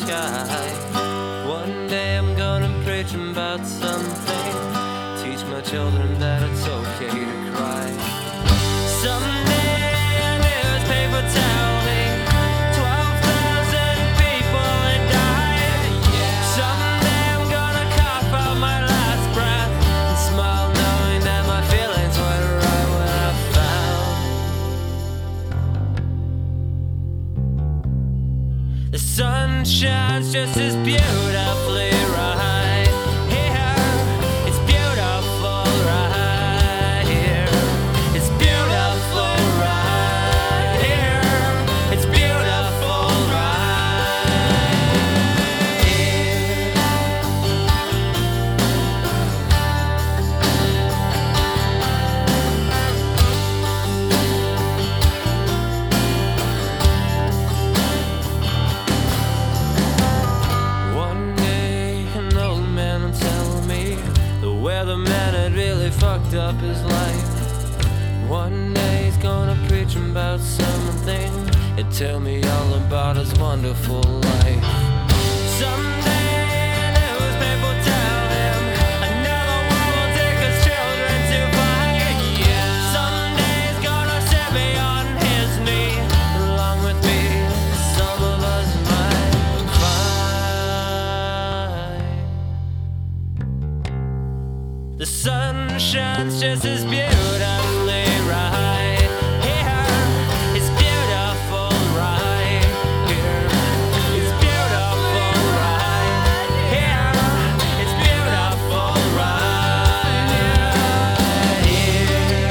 sky. One day I'm gonna preach about something, teach my children that it's okay to cry. Someday a newspaper tell me 12,000 people had died. Someday I'm gonna cough out my last breath and smile knowing that my feelings were right when I found the sun shines just as beautifully right here. It's beautiful right here. It's beautiful right here. It's beautiful right here. One day an old man will tell me the weatherman had really fucked up his life. One day he's gonna preach about something and tell me all about his wonderful life. Someday a newspaper will tell him another war will take his children to fight. Someday he's gonna set me on his knee. Along with me, some of us might find the sun shines just as beautifully right here. It's beautiful right here. It's beautiful right here. It's beautiful right here.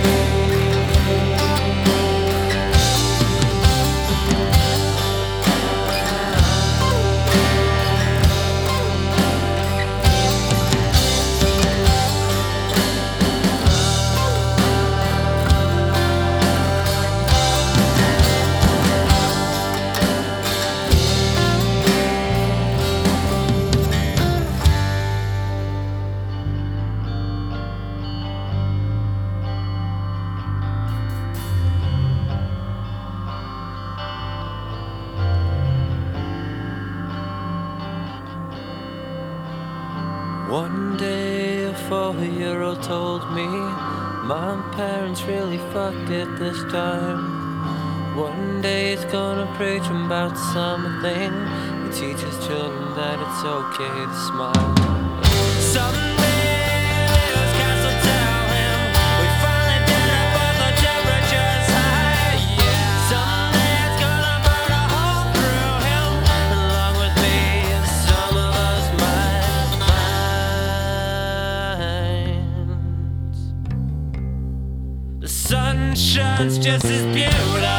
One day a 4-year-old told me my parents really fucked it this time. One day he's gonna preach about something, he teaches children that it's okay to smile. Someday a newscast will tell him we finally did it but the temperature's high. Someday it's gonna burn a hole through him. Along with me, some of us might find the sun shines just as beautiful